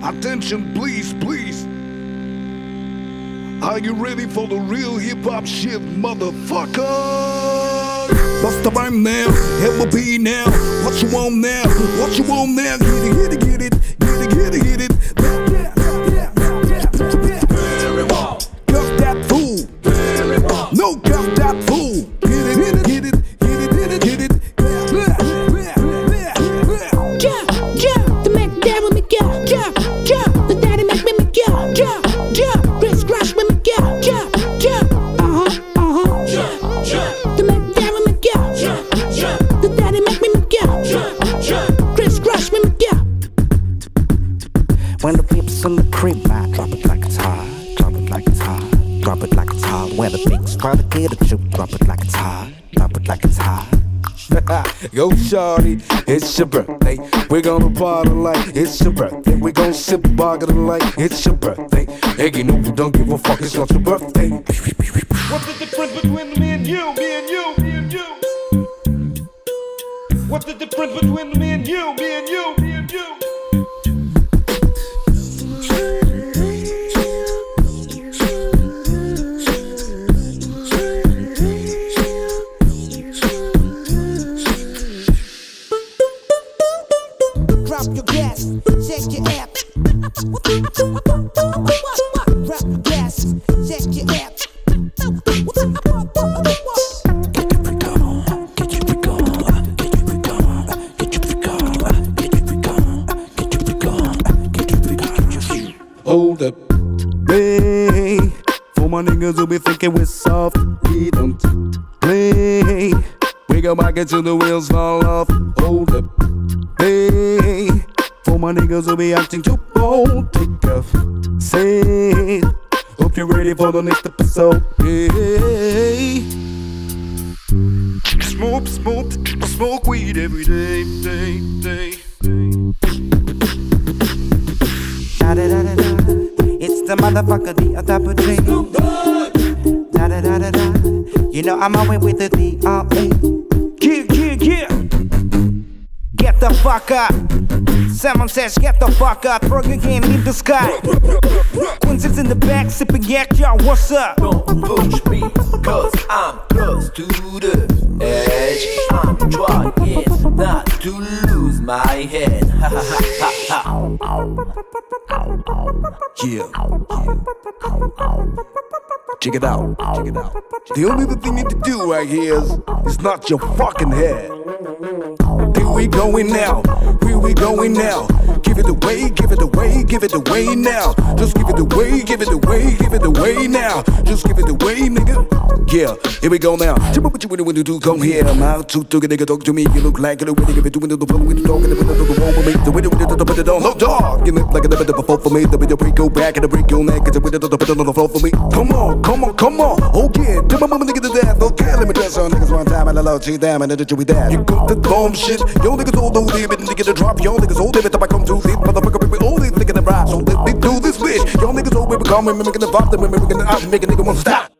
Attention, please, please. Are you ready for the real hip-hop shit, motherfucker? Bust the rhyme now, MLB now. What you want now? What you want now? Get it, get it, get it, get it, get it, get it. Got that fool. No, got that fool. Get it, get it, get it, get it, get it, get it. Jump, the Mac Devil me go. Jump, the Daddy make me go. Jump, Chris Crush me go. Jump, the Mac Devil me go. The Daddy make me go. Chris Crush me go. When the peeps in the crib, I drop it like it's hot. Drop it like it's hot. Drop it like it's hot. When the pigs try to get at you, drop it like it's hot. Drop it like it's hot. Yo, shawty, it's your birthday. We're gonna party like it's your birthday. We're gonna sip vodka like it's your birthday. Hey, you know we don't give a fuck, it's not your birthday. What's the difference between me and you, me and you, me and you? What's the difference between me and you, me and you, me and you? Drop your gas, check your app. Drop your gas, check your app. Hold up, hey, for my niggas who be thinking we're soft, we don't play. We go back into the wheels fall off. Hold up, hey, for my niggas who be acting too bold, take off. Say, hope you're ready for the next episode. Hey, smoke weed every day, day. Da-da-da-da-da. It's the motherfucker, the other tree. Da-da-da-da-da. You know I'm away with the D.R.A. Yeah. Get the fuck up. Someone says get the fuck up. Throw your hand in the sky. Quincy's in the back sipping yak. Yo, what's up? Don't push me, cause I'm close to the edge. I'm trying not to lose my head. Yeah. Check it out. The only thing you need to do right here is not your fucking head. Here we going now. Here we going now. Give it away, give it away, give it away now. Just give it away, give it away, give it away now. Just give it away, nigga. Yeah, here we go now. Tell me what you really do, come here. I'm out to get nigga, talk to me. You look like it, when you give it to me, the phone with the dog, and the window, the wall for me. The window, put it on, no dog. You look like a bit of a fault for me. The window, break, go back, and the break your neck, and the window, put it on the floor for me. Come on. Oh yeah, tell my mama nigga to that. Okay, let me tell some niggas one time, and I love you damn, and then you that. You got the dumb shit. Yo niggas all know they been nigga to drop. Yo niggas all they been come to this motherfucker, we all they nigga to rap. So let me do this bitch. Yo niggas all we become, we making the vibe, we making the out, making nigga wanna stop.